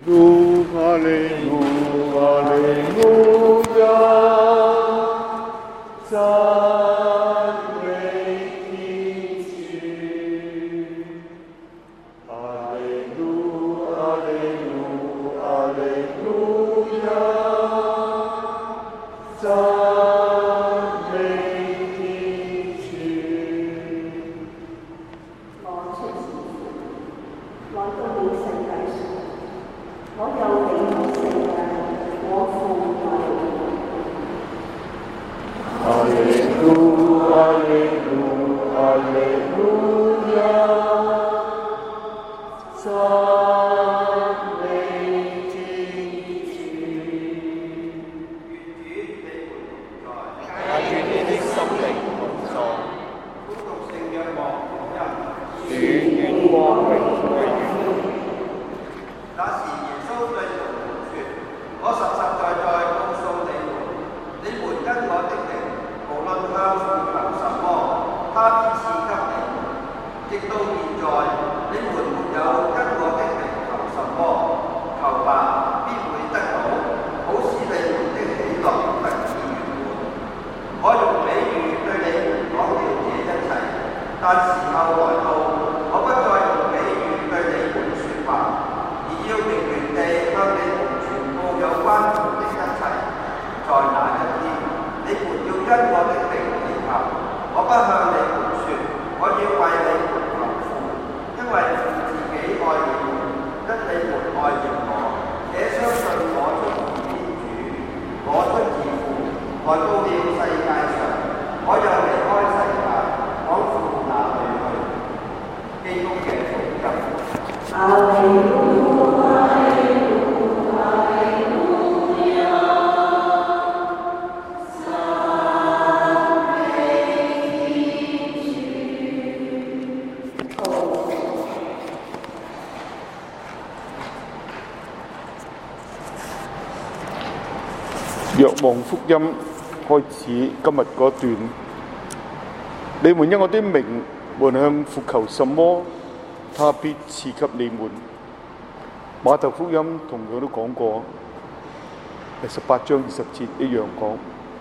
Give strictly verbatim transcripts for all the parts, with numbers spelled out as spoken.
路哈利路哈利路亚，赞美天主，哈利路哈利路哈利路亚，讚美天主。 我出自父，來到了世界上，我又離開世界，我父愛我。 哈利路哈利路哈利路亞，讚美天主。 也願你的心靈同在。主願光榮歸於你。 那時耶穌對門徒說：我實實在在告訴你們，你們因我的名，無論向父求什麼，他必賜給你們。直到現在，你們沒有因我的名求什麼，求吧，必會得到，好使你們的喜樂得以圓滿。我用比喻對你們講了這一切，但時候來到，我不再用比喻對你們說話，而要明明地向你們傳報有關乎的一切。在那一天，你們要因我的名祈求，我不向你們說，我要為你們求父，因為父自己愛你們，因你們愛着我，且相信我出自天主，我出自父，來到了世界上，我又離開世界，往父那裏去。基督嘅福音。 哈利路哈利路哈利路亞，讚美天主。 若望福音開始今日嗰段，你們因我的名無論向父求什麼，他必賜給你們。馬竇福音同樣都講過，第十八章二十節一樣講，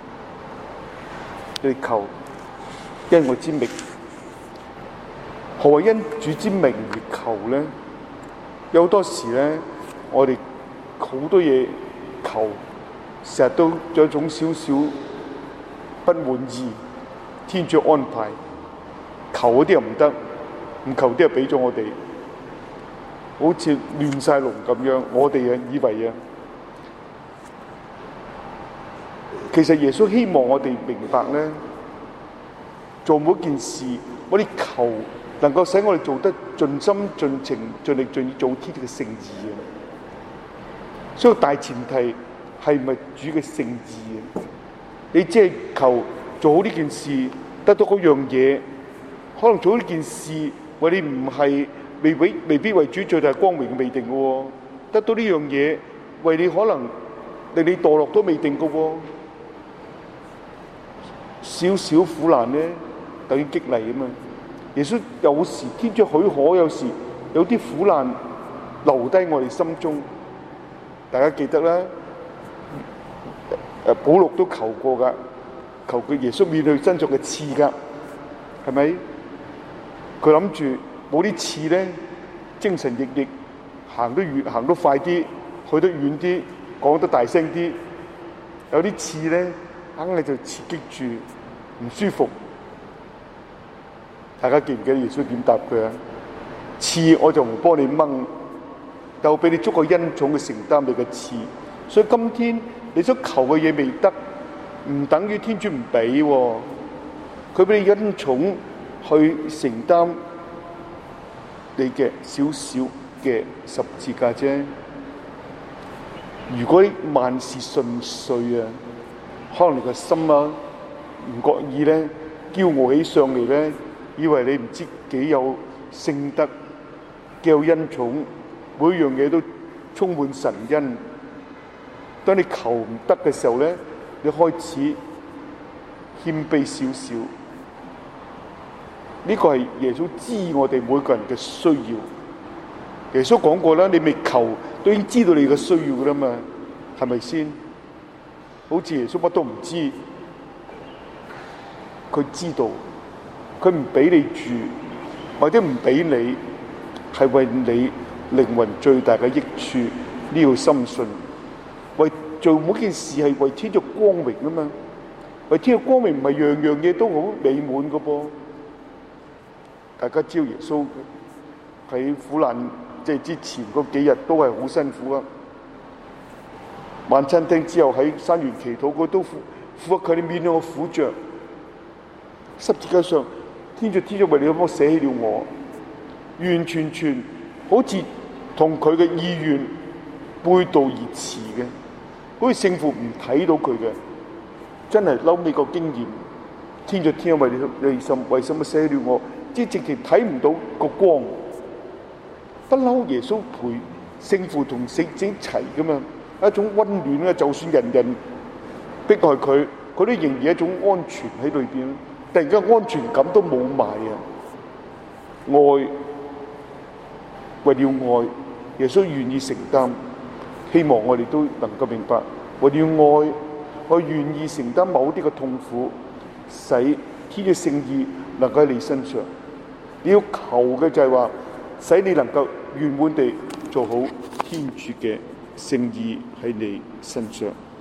你求因我之名。何謂因主之名而求呢？有好多時呢，我哋好多嘢求，成日都有一種少少不滿意，天主安排，求嗰啲又唔得，唔求啲又俾咗我哋，好似亂晒龍咁樣。我哋啊以為啊，其實耶穌希望我哋明白咧，做每件事，我哋求能夠使我哋做得盡心盡情盡力盡意做天嘅聖意啊。所以大前提係咪主嘅聖意啊？你只係求做好呢件事，得到嗰樣嘢，可能做呢件事為你唔係未必未必為主最大光榮未定嘅喎，得到呢樣嘢為你可能令你墮落都未定嘅喎，少少苦難咧等於激勵啊嘛。耶穌有時天主許可，有時有啲苦難留低我哋心中，大家記得啦。誒，保祿都求過噶，求佢耶穌免去身上嘅刺噶，係咪？佢諗住冇啲刺咧，精神奕奕，行得越行得快啲，去得遠啲，講得大聲啲。有啲刺咧，硬係就刺激住，唔舒服。大家記唔記得耶穌點答佢啊？刺我就唔幫你掹，但我俾你足夠恩寵去承擔你嘅刺。所以今天你所求嘅嘢未得，唔等於天主唔俾喎，佢俾你恩寵去承擔你嘅少少嘅十字架啫。如果萬事順遂啊，可能你個心啊唔覺意咧驕傲起上嚟咧，以為你唔知幾有聖德，幾有恩寵，每樣嘢都充滿神恩。當你求唔得嘅時候咧，你開始謙卑少少。呢個係耶穌知我哋每個人嘅需要。耶穌講過啦，你未求都已經知道你嘅需要噶啦嘛，係咪先？好似耶穌乜都唔知，佢知道，佢唔俾你住，或者唔俾你，係為你靈魂最大嘅益處，呢要深信。為做每件事係為天作光榮啊嘛，為天作光榮唔係樣樣嘢都好美滿噶噃。大家知道耶穌喺苦難即係之前嗰幾日都係好辛苦啊。晚餐廳之後喺山園祈禱，佢都俯佢哋面向我苦着，十字架上天主天主為你幫我捨棄了我，完完全全好似同佢嘅意願背道而馳嘅，好似聖父唔睇到佢嘅，真係嬲尾個經驗。天主天主為你你心為什麼捨棄了我？即係直情睇唔到個光，不嬲耶穌陪聖父同聖子一齊噶嘛。一種溫暖嘅，就算人人迫害佢，佢都仍然一種安全喺裏邊。突然間安全感都冇埋啊！愛，為了愛，耶穌願意承擔。希望我哋都能夠明白，為了愛，我願意承擔某啲嘅痛苦，使天嘅聖意能夠喺你身上。你要求嘅就係話，使你能夠圓滿地做好天主嘅聖意喺你身上。